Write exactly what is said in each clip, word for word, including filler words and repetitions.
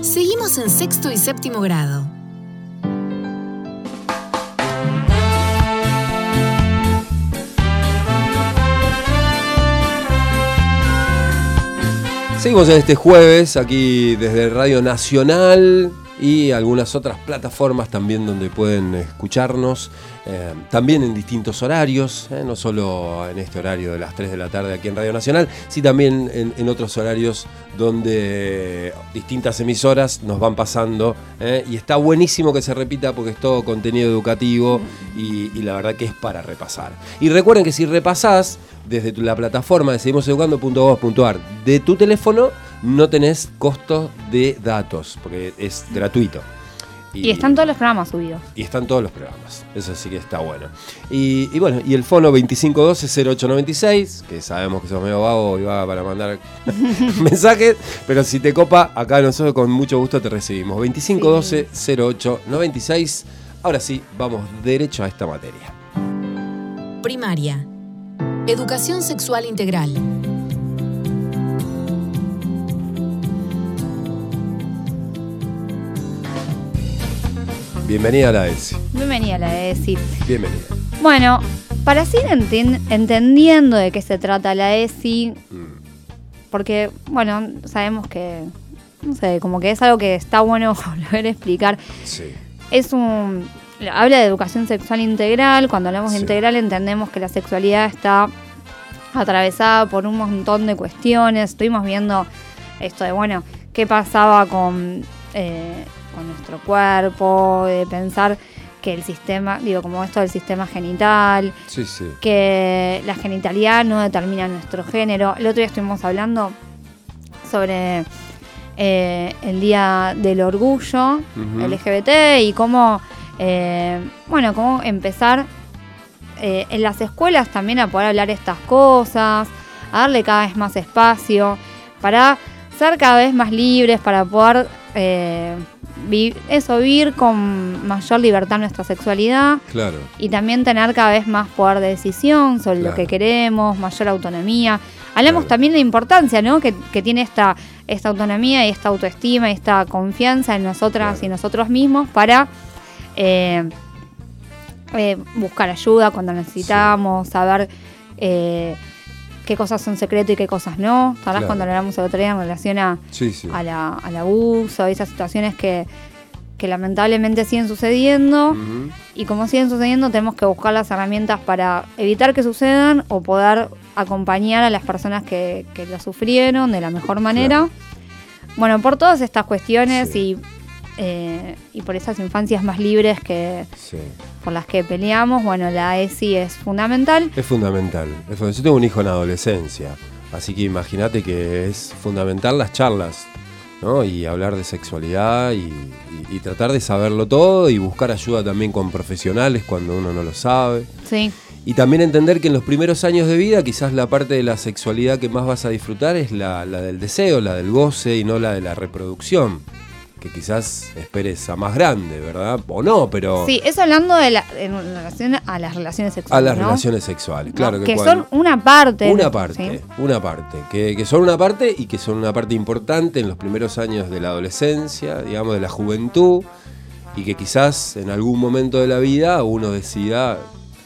Seguimos en sexto y séptimo grado. Seguimos en este jueves aquí desde Radio Nacional y algunas otras plataformas también donde pueden escucharnos, eh, también en distintos horarios, eh, no solo en este horario de las tres de la tarde aquí en Radio Nacional, sí también en, en otros horarios donde distintas emisoras nos van pasando, eh, y está buenísimo que se repita porque es todo contenido educativo y, y la verdad que es para repasar. Y recuerden que si repasás desde tu, la plataforma de seguimos educando punto gov punto ar de tu teléfono, no tenés costo de datos, porque es gratuito. Y, y están todos los programas subidos. Y están todos los programas, eso sí que está bueno. Y, y bueno, y el fono veinticinco doce cero ocho noventa y seis, que sabemos que sos medio vago y va para mandar mensajes, pero si te copa, acá nosotros con mucho gusto te recibimos. veinticinco doce cero ocho noventa y seis. Ahora sí, vamos derecho a esta materia. Primaria. Educación sexual integral. Bienvenida a la E S I. Bienvenida a la E S I. Bienvenida. Bueno, para seguir enten- entendiendo de qué se trata la E S I, mm. porque, bueno, sabemos que, no sé, como que es algo que está bueno volver a explicar. Sí. Es un... Habla de educación sexual integral. Cuando hablamos de sí. integral entendemos que la sexualidad está atravesada por un montón de cuestiones. Estuvimos viendo esto de, bueno, qué pasaba con... Eh, con nuestro cuerpo, de pensar que el sistema, digo, como esto del sistema genital, sí, sí. que la genitalidad no determina nuestro género. El otro día estuvimos hablando sobre eh, el Día del Orgullo uh-huh. L G B T y cómo, eh, bueno, cómo empezar eh, en las escuelas también a poder hablar estas cosas, a darle cada vez más espacio para ser cada vez más libres, para poder eh, vi- eso, vivir con mayor libertad nuestra sexualidad. Claro. Y también tener cada vez más poder de decisión sobre claro. lo que queremos, mayor autonomía. Hablamos claro. también de la importancia, ¿no? que, que tiene esta, esta autonomía y esta autoestima y esta confianza en nosotras claro. y nosotros mismos para eh, eh, buscar ayuda cuando necesitamos, sí. saber... Eh, qué cosas son secreto y qué cosas no. ¿Sabes claro. cuando hablamos el otro día en relación a, sí, sí. a la, al abuso, a esas situaciones que, que lamentablemente siguen sucediendo? Uh-huh. Y como siguen sucediendo, tenemos que buscar las herramientas para evitar que sucedan o poder acompañar a las personas que, que lo sufrieron de la mejor manera. Claro. Bueno, por todas estas cuestiones sí. y, eh, y por esas infancias más libres que... Sí. por las que peleamos, bueno, la E S I es fundamental. Es fundamental. Es fundamental. Yo tengo un hijo en adolescencia, así que imagínate que es fundamental las charlas, ¿no? Y hablar de sexualidad y, y, y tratar de saberlo todo y buscar ayuda también con profesionales cuando uno no lo sabe. Sí. Y también entender que en los primeros años de vida quizás la parte de la sexualidad que más vas a disfrutar es la, la del deseo, la del goce y no la de la reproducción. Que quizás esperes a más grande, ¿verdad? O no, pero... Sí, eso hablando de la, en relación a las relaciones sexuales, A las ¿no? relaciones sexuales, claro. No, que que cuando, son una parte. Una parte, ¿sí? una parte. Que, que son una parte y que son una parte importante en los primeros años de la adolescencia, digamos, de la juventud, y que quizás en algún momento de la vida uno decida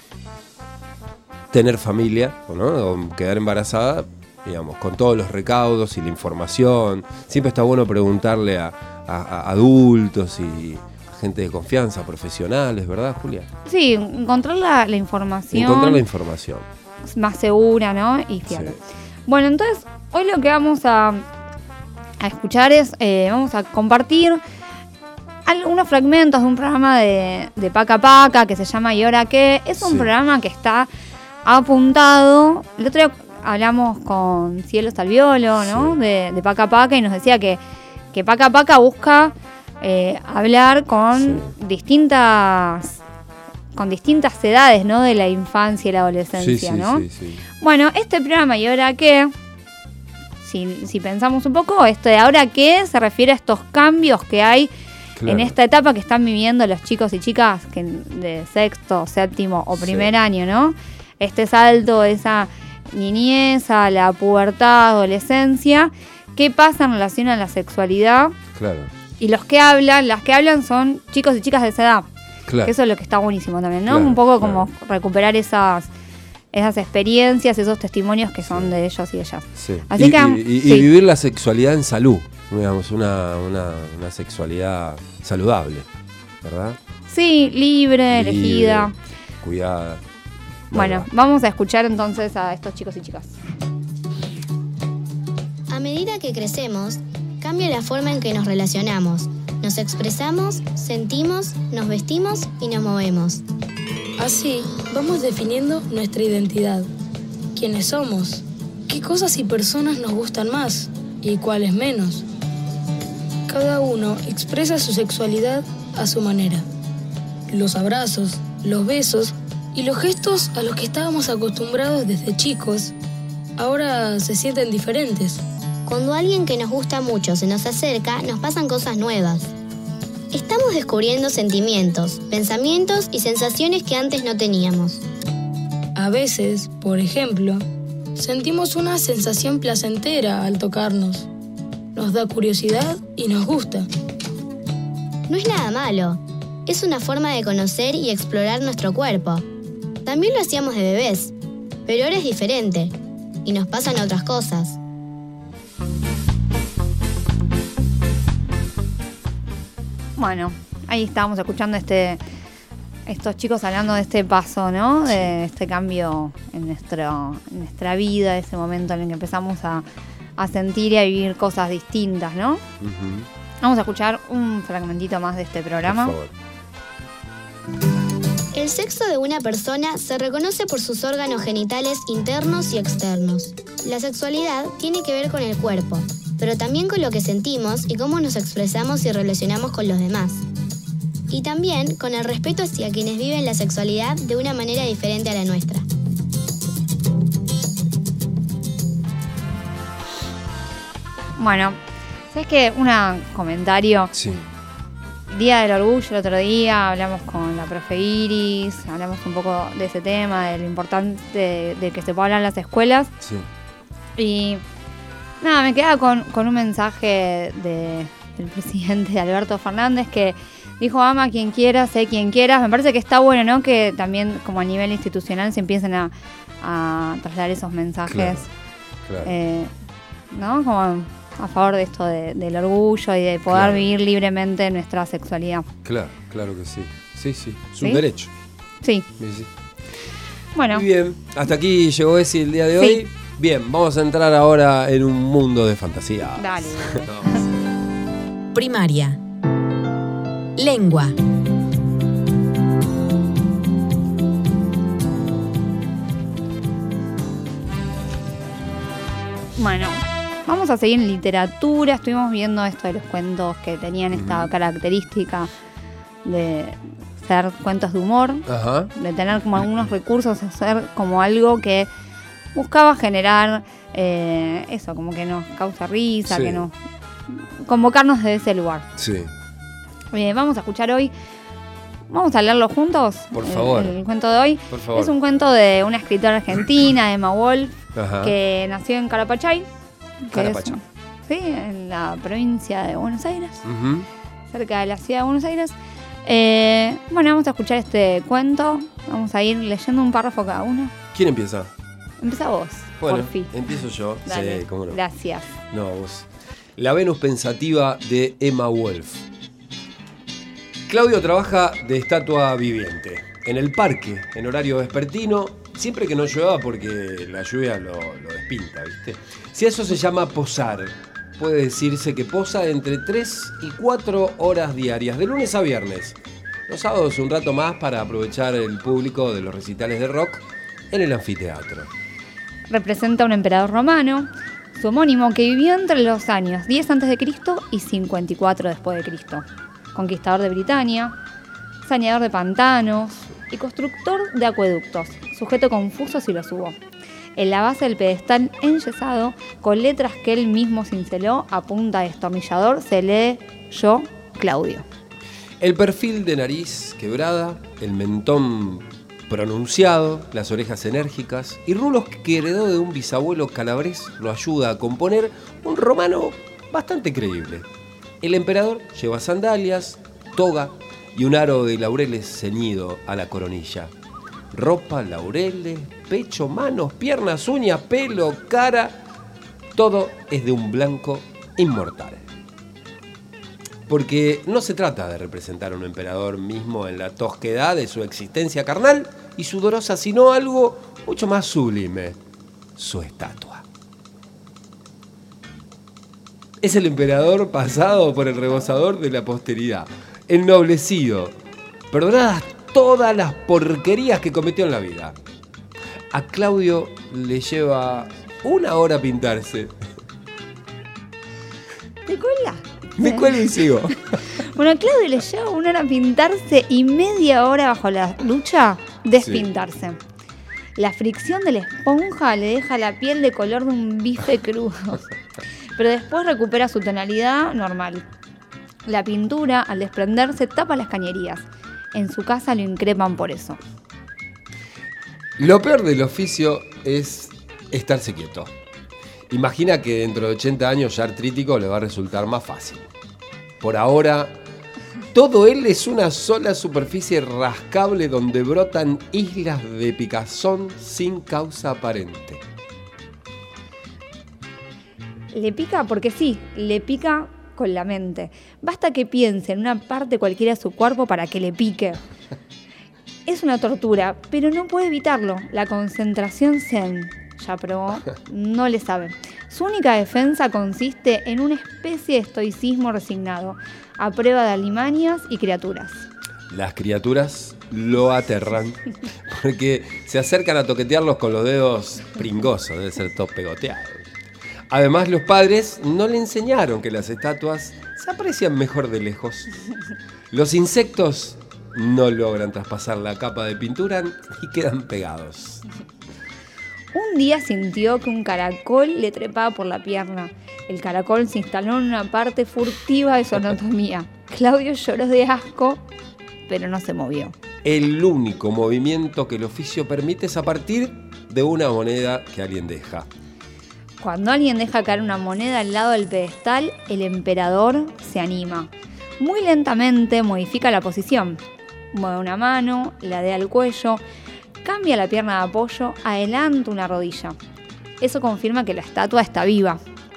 tener familia, ¿no? O quedar embarazada, digamos, con todos los recaudos y la información. Siempre está bueno preguntarle a A, a adultos y gente de confianza, profesionales, ¿verdad, Julia? Sí, encontrar la, la información. Encontrar la información. Más segura, ¿no? Y fiable. Sí. Bueno, entonces, hoy lo que vamos a, a escuchar es, eh, vamos a compartir algunos fragmentos de un programa de, de Paca Paca que se llama ¿Y ahora qué? Es un sí. programa que está apuntado. El otro día hablamos con Cielo Salviolo, ¿no? Sí. De, de Paca Paca y nos decía que que Paca Paca busca eh, hablar con sí. distintas con distintas edades, ¿no? De la infancia y la adolescencia, sí, sí, ¿no? Sí, sí. Bueno, este programa ¿Y ahora qué? Si, si pensamos un poco, esto de ¿ahora qué? Se refiere a estos cambios que hay claro. en esta etapa que están viviendo los chicos y chicas que de sexto, séptimo o primer sí. año, ¿no? Este salto de esa niñez a la pubertad, adolescencia. ¿Qué pasa en relación a la sexualidad? Claro. y los que hablan, las que hablan son chicos y chicas de esa edad. Claro. Que eso es lo que está buenísimo también, ¿no? Claro, Un poco claro. como recuperar esas, esas experiencias, esos testimonios que son de ellos y ellas. Sí. Así y, que, y- y- sí. y vivir la sexualidad en salud, digamos, una, una, una sexualidad saludable, ¿verdad? Sí, libre, elegida. Libre, cuidada. Bueno, ¿verdad? vamos a escuchar entonces a estos chicos y chicas. A medida que crecemos, cambia la forma en que nos relacionamos. Nos expresamos, sentimos, nos vestimos y nos movemos. Así, vamos definiendo nuestra identidad. ¿Quiénes somos? ¿Qué cosas y personas nos gustan más? ¿Y cuáles menos? Cada uno expresa su sexualidad a su manera. Los abrazos, los besos y los gestos a los que estábamos acostumbrados desde chicos, ahora se sienten diferentes. Cuando alguien que nos gusta mucho se nos acerca, nos pasan cosas nuevas. Estamos descubriendo sentimientos, pensamientos y sensaciones que antes no teníamos. A veces, por ejemplo, sentimos una sensación placentera al tocarnos. Nos da curiosidad y nos gusta. No es nada malo. Es una forma de conocer y explorar nuestro cuerpo. También lo hacíamos de bebés, pero ahora es diferente y nos pasan otras cosas. Bueno, ahí estábamos escuchando este estos chicos hablando de este paso, ¿no? De este cambio en, nuestro, en nuestra vida, ese momento en el que empezamos a, a sentir y a vivir cosas distintas, ¿no? Ujú. Vamos a escuchar un fragmentito más de este programa. Por favor. El sexo de una persona se reconoce por sus órganos genitales internos y externos. La sexualidad tiene que ver con el cuerpo, pero también con lo que sentimos y cómo nos expresamos y relacionamos con los demás. Y también con el respeto hacia quienes viven la sexualidad de una manera diferente a la nuestra. Bueno, ¿sabes qué? Un comentario. Sí. Día del Orgullo, el otro día hablamos con la profe Iris, hablamos un poco de ese tema, de lo importante de, de que se pueda hablar en las escuelas. Sí. Y nada, me quedaba con, con un mensaje de, del presidente Alberto Fernández que dijo: ama a quien quieras, sé quien quieras. Me parece que está bueno, ¿no? Que también como a nivel institucional se empiecen a, a trasladar esos mensajes, Claro, claro. eh, ¿no? Como a favor de esto de- del orgullo y de poder Claro. vivir libremente nuestra sexualidad. Claro, claro que sí. Sí, sí. Es un ¿Sí? derecho. Sí, Sí, sí. bueno. Muy bien. Hasta aquí llegó Esi el día de Sí. hoy. Bien, vamos a entrar ahora en un mundo de fantasía. Dale. Primaria. Lengua. Bueno, vamos a seguir en literatura. Estuvimos viendo esto de los cuentos que tenían esta característica de ser cuentos de humor, Ajá. de tener como algunos recursos, hacer como algo que buscaba generar eh, eso, como que nos causa risa, Sí. que nos convocarnos de ese lugar. Sí. Eh, vamos a escuchar hoy, vamos a leerlo juntos. Por el- favor. El, cuento de hoy Por favor. es un cuento de una escritora argentina, Emma Wolf, Ajá. que nació en Carapachay, que Carapachay. es, sí, en la provincia de Buenos Aires, Ujú. cerca de la ciudad de Buenos Aires. Eh, bueno, vamos a escuchar este cuento. Vamos a ir leyendo un párrafo cada uno. ¿Quién empieza? Empieza vos, Bueno, por fin. empiezo yo. Dale, Sí, cómo no. gracias. No, vos. La Venus pensativa de Emma Wolf. Claudio trabaja de estatua viviente. En el parque, en horario vespertino, siempre que no llueva porque la lluvia lo, lo despinta, ¿viste? Si eso se llama posar, puede decirse que posa entre tres y cuatro horas diarias, de lunes a viernes. Los sábados un rato más para aprovechar el público de los recitales de rock en el anfiteatro. Representa a un emperador romano, su homónimo, que vivió entre los años diez antes de Cristo y cincuenta y cuatro después de Cristo. Conquistador de Britania, saneador de pantanos y constructor de acueductos, sujeto confuso si los hubo. En la base del pedestal enyesado, con letras que él mismo cinceló a punta de destornillador, se lee Yo, Claudio. El perfil de nariz quebrada, el mentón pronunciado, las orejas enérgicas y rulos que heredó de un bisabuelo calabrés lo ayuda a componer un romano bastante creíble. El emperador lleva sandalias, toga y un aro de laureles ceñido a la coronilla. Ropa, laureles, pecho, manos, piernas, uñas, pelo, cara, todo es de un blanco inmortal. Porque no se trata de representar a un emperador mismo en la tosquedad de su existencia carnal y sudorosa, sino algo mucho más sublime, su estatua. Es el emperador pasado por el rebozador de la posteridad, ennoblecido, perdonadas todas las porquerías que cometió en la vida. A Claudio le lleva una hora pintarse. ¿Te cuela? Me cuelo y sigo. Bueno, a Claudio le lleva una hora pintarse y media hora bajo la ducha despintarse. Sí. La fricción de la esponja le deja la piel de color de un bife crudo, pero después recupera su tonalidad normal. La pintura, al desprenderse, tapa las cañerías. En su casa lo increpan por eso. Lo peor del oficio es estarse quieto. Imagina que dentro de ochenta años ya artrítico le va a resultar más fácil. Por ahora, todo él es una sola superficie rascable donde brotan islas de picazón sin causa aparente. Le pica porque sí, le pica con la mente. Basta que piense en una parte cualquiera de su cuerpo para que le pique. Es una tortura, pero no puede evitarlo. La concentración zen, ya probó, no le sabe. Su única defensa consiste en una especie de estoicismo resignado, a prueba de alimañas y criaturas. Las criaturas lo aterran, porque se acercan a toquetearlos con los dedos pringosos, debe ser todo pegoteado. Además, los padres no le enseñaron que las estatuas se aprecian mejor de lejos. Los insectos no logran traspasar la capa de pintura y quedan pegados. Un día sintió que un caracol le trepaba por la pierna. El caracol se instaló en una parte furtiva de su anatomía. Claudio lloró de asco, pero no se movió. El único movimiento que el oficio permite es a partir de una moneda que alguien deja. Cuando alguien deja caer una moneda al lado del pedestal, el emperador se anima. Muy lentamente modifica la posición. Mueve una mano, ladea el cuello, cambia la pierna de apoyo, adelanta una rodilla. Eso confirma que la estatua está viva.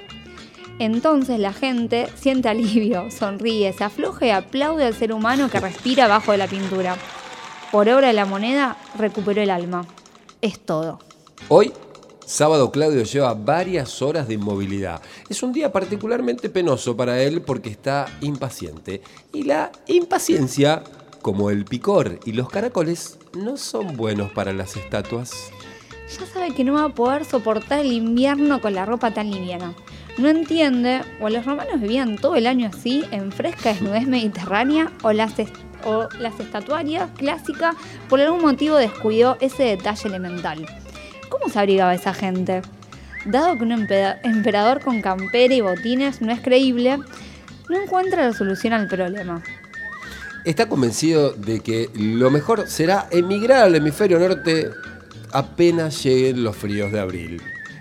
Entonces la gente siente alivio, sonríe, se afloja y aplaude al ser humano que respira bajo de la pintura. Por obra de la moneda, recuperó el alma. Es todo. Hoy, sábado, Claudio lleva varias horas de inmovilidad. Es un día particularmente penoso para él porque está impaciente. Y la impaciencia, como el picor y los caracoles, no son buenos para las estatuas. Ya sabe que no va a poder soportar el invierno con la ropa tan liviana. No entiende, o los romanos vivían todo el año así, en fresca desnudez mediterránea, o las, est- o las estatuarias clásicas por algún motivo descuidó ese detalle elemental. ¿Cómo se abrigaba esa gente? Dado que un empe- emperador con campera y botines no es creíble, no encuentra la solución al problema. Está convencido de que lo mejor será emigrar al hemisferio norte apenas lleguen los fríos de abril.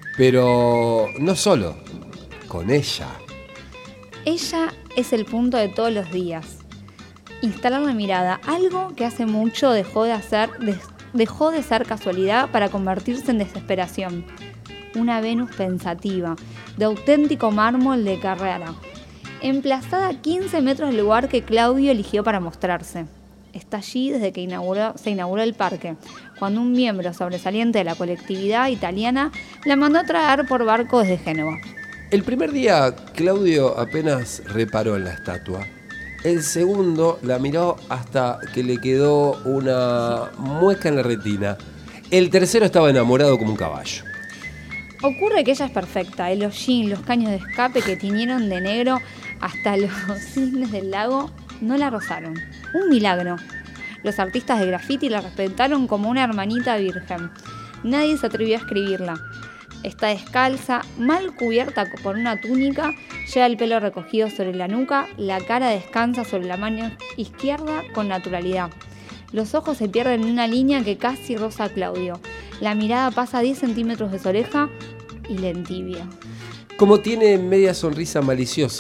Pero no solo, con ella. Ella es el punto de todos los días. Instalar la mirada, algo que hace mucho dejó de hacer, de, dejó de ser casualidad para convertirse en desesperación. Una Venus pensativa, de auténtico mármol de Carrara, emplazada a quince metros del lugar que Claudio eligió para mostrarse. Está allí desde que inauguró, se inauguró el parque, cuando un miembro sobresaliente de la colectividad italiana la mandó a traer por barco desde Génova. El primer día, Claudio apenas reparó en la estatua. El segundo la miró hasta que le quedó una mueca en la retina. El tercero estaba enamorado como un caballo. Ocurre que ella es perfecta. El hollín, los caños de escape que tiñeron de negro hasta los cisnes del lago no la rozaron. Un milagro. Los artistas de graffiti la respetaron como una hermanita virgen. Nadie se atrevió a escribirla. Está descalza, mal cubierta por una túnica, lleva el pelo recogido sobre la nuca, la cara descansa sobre la mano izquierda con naturalidad. Los ojos se pierden en una línea que casi roza a Claudio. La mirada pasa diez centímetros de su oreja y le entibia. Como tiene media sonrisa maliciosa,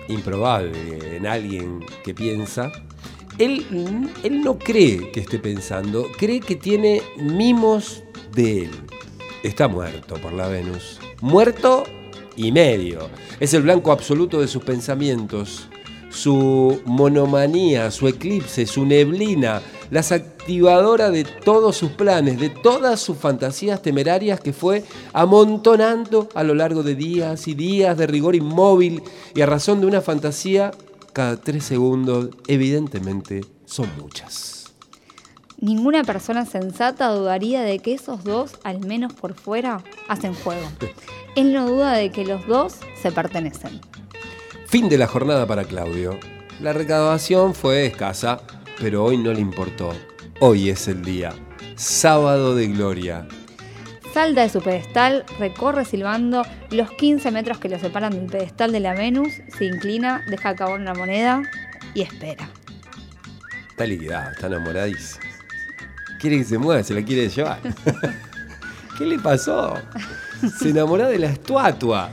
improbable en alguien que piensa, él, él no cree que esté pensando, cree que tiene mimos de él. Está muerto por la Venus. Muerto y medio. Es el blanco absoluto de sus pensamientos, su monomanía, su eclipse, su neblina, la activadora de todos sus planes, de todas sus fantasías temerarias que fue amontonando a lo largo de días y días de rigor inmóvil, y a razón de una fantasía cada tres segundos, evidentemente son muchas. Ninguna persona sensata dudaría de que esos dos, al menos por fuera, hacen juego. Él no duda de que los dos se pertenecen. Fin de la jornada para Claudio. La recaudación fue escasa, pero hoy no le importó. Hoy es el día. Sábado de gloria. Salta de su pedestal, recorre silbando los quince metros que lo separan del pedestal de la Venus, se inclina, deja caer una moneda y espera. Está liquidado, está enamoradísimo. Quiere que se mueva, se la quiere llevar. ¿Qué le pasó? Se enamoró de la estatua.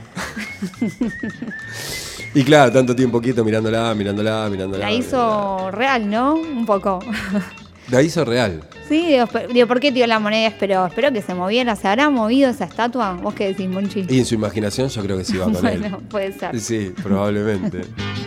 Y claro, tanto tiempo quieto mirándola, mirándola, mirándola. La hizo mirándola. real, ¿no? Un poco. La hizo real. Sí, digo, digo, ¿por qué tiró la moneda? Espero, espero que se moviera. ¿Se habrá movido esa estatua? ¿Vos qué decís, Monchi? Y en su imaginación yo creo que sí va con él. Bueno, puede ser. Sí, probablemente.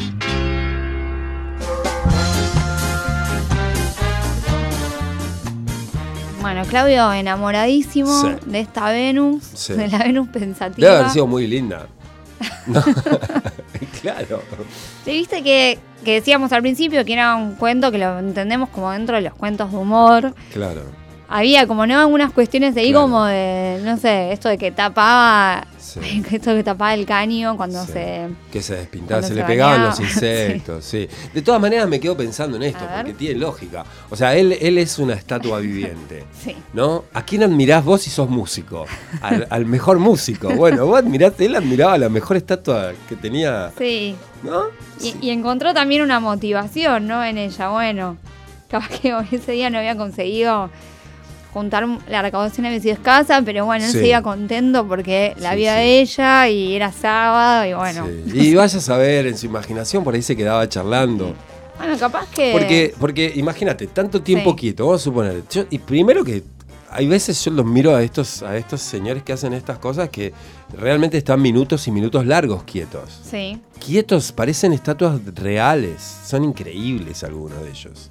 Bueno, Claudio enamoradísimo Sí. de esta Venus, Sí. de la Venus pensativa. Debe haber sido muy linda. No. Claro. Sí, viste que, que decíamos al principio que era un cuento que lo entendemos como dentro de los cuentos de humor. Claro. Había como, ¿no? Algunas cuestiones ahí Claro. como de, no sé, esto de que tapaba, Sí. esto que tapaba el caño cuando Sí. se... Que se despintaba, cuando se se le pegaban bañaba. los insectos, sí. De todas maneras me quedo pensando en esto, A ver. porque tiene lógica. O sea, él, él es una estatua viviente, Sí. ¿no? ¿A quién admirás vos si sos músico? Al, al mejor músico. Bueno, vos admirás, él admiraba la mejor estatua que tenía, Sí. ¿no? Y, y encontró también una motivación, ¿no? En ella. Bueno, capaz que ese día no había conseguido juntar la recaudación había sido escasa, pero bueno, él Sí. se iba contento porque la Sí, vida sí. de ella y era sábado y bueno. Sí. Y vaya a saber, en su imaginación por ahí se quedaba charlando. Bueno, capaz que... Porque, porque imagínate, tanto tiempo Sí. quieto, vamos a suponer. Yo, y primero que hay veces yo los miro a estos, a estos señores que hacen estas cosas que realmente están minutos y minutos largos quietos. Sí. Quietos, parecen estatuas reales. Son increíbles algunos de ellos.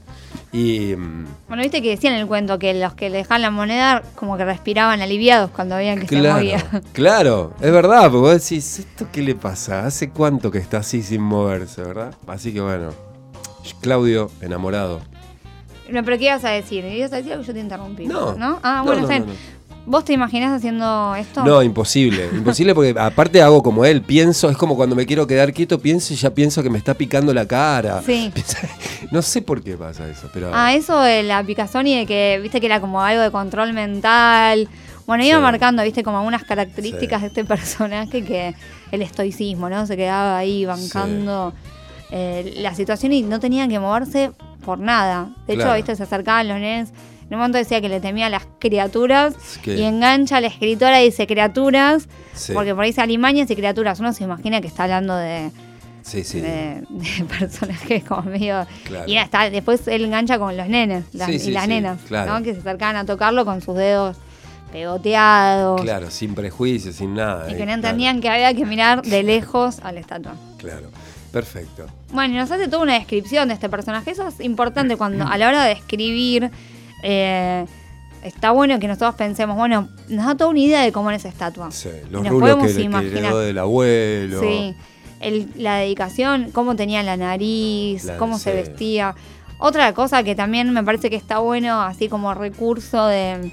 Y mm, Bueno, viste que decían en el cuento que los que le dejaban la moneda como que respiraban aliviados cuando veían que se claro, movía. claro, es verdad, porque vos decís, ¿esto qué le pasa? ¿Hace cuánto que está así sin moverse, verdad? Así que bueno, Claudio, enamorado. No, pero ¿qué ibas a decir? ¿Ibas a decir algo que yo te interrumpí? No. ¿No? Ah, No, bueno, no, está no, bien. no. ¿Vos te imaginás haciendo esto? No, imposible. Imposible porque aparte hago como él, pienso, es como cuando me quiero quedar quieto, pienso y ya pienso que me está picando la cara. Sí. No sé por qué pasa eso, pero... Ah, eso de la picazón y de que, viste que era como algo de control mental. Bueno, iba Sí. marcando, viste, como algunas características Sí. de este personaje que el estoicismo, ¿no? Se quedaba ahí bancando eh, la situación y no tenía que moverse por nada. De Claro. hecho, viste, se acercaban los nenes. En un momento decía que le temía a las criaturas que- y engancha a la escritora y dice criaturas, Sí. porque por ahí se alimañas y criaturas. Uno se imagina que está hablando de, Sí, sí. de, de personajes como medio... Claro. Y está, después él engancha con los nenes las- Sí, sí, y las sí, nenas, claro. ¿no? Que se acercaban a tocarlo con sus dedos pegoteados. Claro, sin prejuicios, sin nada. Y eh, que no claro. entendían que había que mirar de lejos a la estatua. Claro, perfecto. Bueno, y nos hace toda una descripción de este personaje. Eso es importante cuando a la hora de escribir... eh, está bueno que nosotros pensemos, bueno, nos da toda una idea de cómo era esa estatua. Sí, Y los nos rulos podemos que, que imaginar. heredó del abuelo. Sí, el- la dedicación, cómo tenía la nariz, La- cómo se sí. vestía. Otra cosa que también me parece que está bueno, así como recurso de,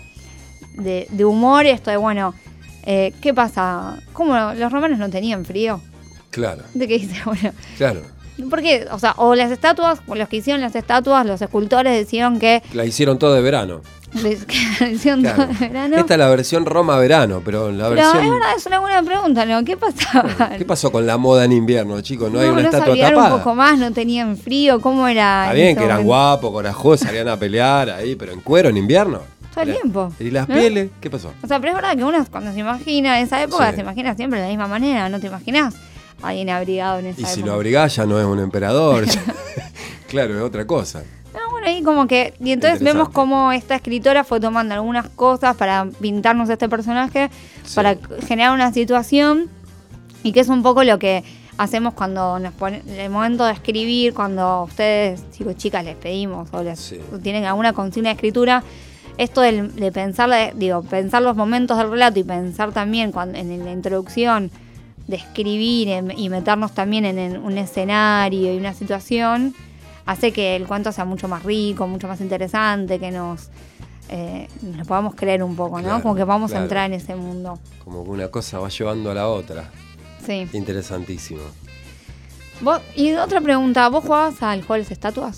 de, de humor, esto de, bueno, eh, ¿qué pasa? ¿Cómo los romanos no tenían frío? Claro, ¿De qué dice? Bueno, claro. ¿por qué? O sea, o las estatuas, o los que hicieron las estatuas, los escultores decidieron que La hicieron todo de verano. les- que hicieron Claro. todo de verano. Esta es la versión Roma-verano, pero la Pero versión... es verdad, es una buena pregunta, ¿no? ¿Qué pasaba? ¿Qué pasó con la moda en invierno, chicos? No, hay una no estatua sabían tapada. un poco más, no tenían frío, ¿cómo era? Está en bien ese que eran momento? guapos, corajosos, salían a pelear ahí, pero en cuero en invierno. Todo el Era- tiempo. ¿Y las ¿Eh? pieles? ¿Qué pasó? O sea, pero es verdad que uno cuando se imagina esa época, Sí. se imagina siempre de la misma manera, no te imaginas alguien abrigado en esa Y época. si lo abrigás ya no es un emperador. Claro, es otra cosa. No, bueno, ahí como que... Y entonces vemos cómo esta escritora fue tomando algunas cosas para pintarnos a este personaje, Sí. para generar una situación, y que es un poco lo que hacemos cuando nos ponen... En el momento de escribir, cuando ustedes, chicos, chicas, les pedimos o les Sí. tienen alguna consigna de escritura, esto de, de pensar, la- digo, pensar los momentos del relato y pensar también cuando, en la introducción de escribir en- y meternos también en, en un escenario y una situación, hace que el cuento sea mucho más rico, mucho más interesante, que nos, eh, nos lo podamos creer un poco, ¿no? Claro, Como que vamos claro. a entrar en ese mundo. Como que una cosa va llevando a la otra. Sí. Interesantísimo. ¿Vos, y otra pregunta, ¿vos jugabas al juego de las estatuas?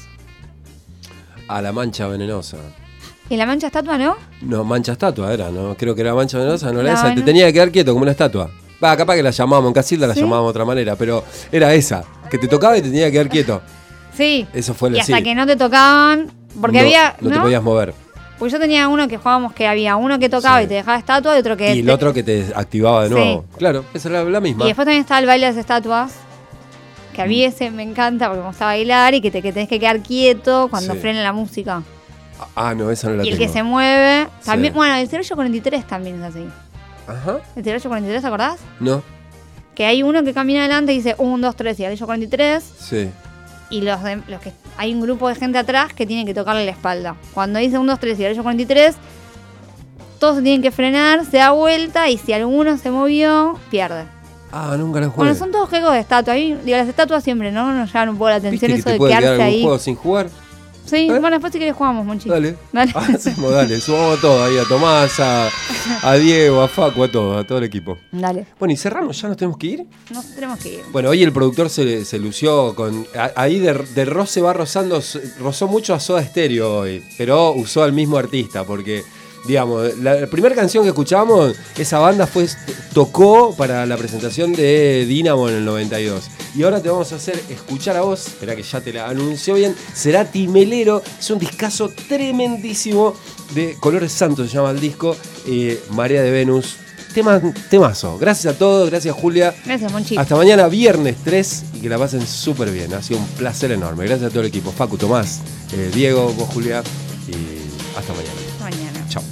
A la mancha venenosa. ¿Y la mancha estatua no? No, mancha estatua era, ¿no? Creo que era mancha venenosa, no era La esa. Te ven- tenía que quedar quieto como una estatua. Va, capaz que la llamábamos en Casilda, la ¿Sí? llamábamos de otra manera, pero era esa. Que te tocaba y te tenía que quedar quieto. Sí. Eso fue Y la hasta sí. que no te tocaban, porque no, había... No te podías mover. Pues yo tenía uno que jugábamos que había uno que tocaba Sí. y te dejaba estatua y otro que... Y el te- otro que te activaba de Sí. nuevo. Claro, esa era la misma. Y después también estaba el baile de las estatuas, que a mí ese me encanta porque me gusta bailar y que te que tenés que quedar quieto cuando Sí. frena la música. Ah, no, esa no la Y el tengo. que se mueve, también, Sí. bueno, el cero ocho cuarenta y tres también es así. Ajá. ¿El cero ocho cuarenta y tres, te acordás? No, Que hay uno que camina adelante y dice uno, dos, tres y el ocho cuarenta y tres, sí. y los, de- los que hay un grupo de gente atrás que tiene que tocarle la espalda. Cuando dice uno, dos, tres y el ocho cuarenta y tres, todos se tienen que frenar, se da vuelta y si alguno se movió, pierde. Ah, nunca la jugué. Bueno, son todos juegos de estatuas. A mí, digo, las estatuas siempre, ¿no? Nos llaman un poco la ¿Viste atención que eso te de puede quedar quedarse algún ahí. juego sin jugar? Sí, ¿Eh? bueno, después si querés jugamos, Monchi. Dale. Dale. Ah, hacemos, dale. Sumamos todo ahí a Tomás, a, a Diego, a Facu, a todo, a todo el equipo. Dale. Bueno, y cerramos, ¿ya nos tenemos que ir? Nos tenemos que ir. Bueno, hoy el productor se, se lució con... a- ahí de, de roce va rozando, rozó mucho a Soda Stereo hoy, pero usó al mismo artista, porque, digamos, la, la primera canción que escuchamos, esa banda fue tocó para la presentación de Dynamo en el noventa y dos. Y ahora te vamos a hacer escuchar a vos, espera que ya te la anunció bien, Cerati Melero, es un discazo tremendísimo de Colores Santos, se llama el disco, eh, Marea de Venus, tema, temazo. Gracias a todos, gracias Julia. Gracias, Monchi. Hasta mañana, viernes tres, y que la pasen súper bien. Ha sido un placer enorme. Gracias a todo el equipo. Facu, Tomás, eh, Diego, vos, Julia, y hasta mañana. Hasta mañana. Chao.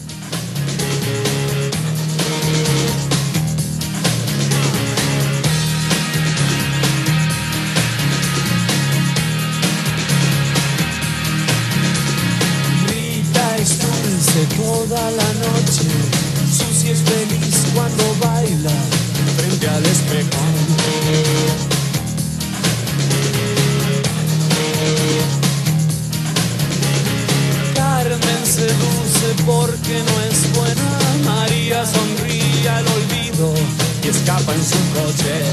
Rita es dulce toda la noche, Susi es feliz cuando baila frente al espejo. Carmen seduce porque no es buena, María sonríe al olvido y escapa en su coche.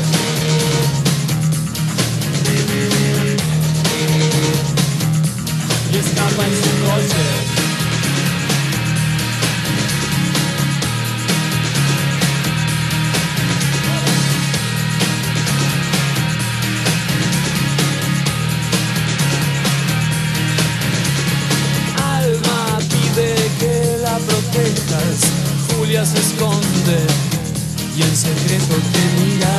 Y escapa en su coche. Alma pide que la protejas, Julia se esconde y en secreto te mira.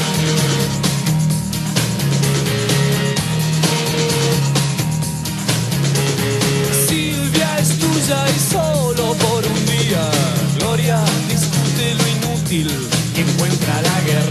Silvia es tuya y solo por un día. Gloria discute lo inútil y encuentra la guerra.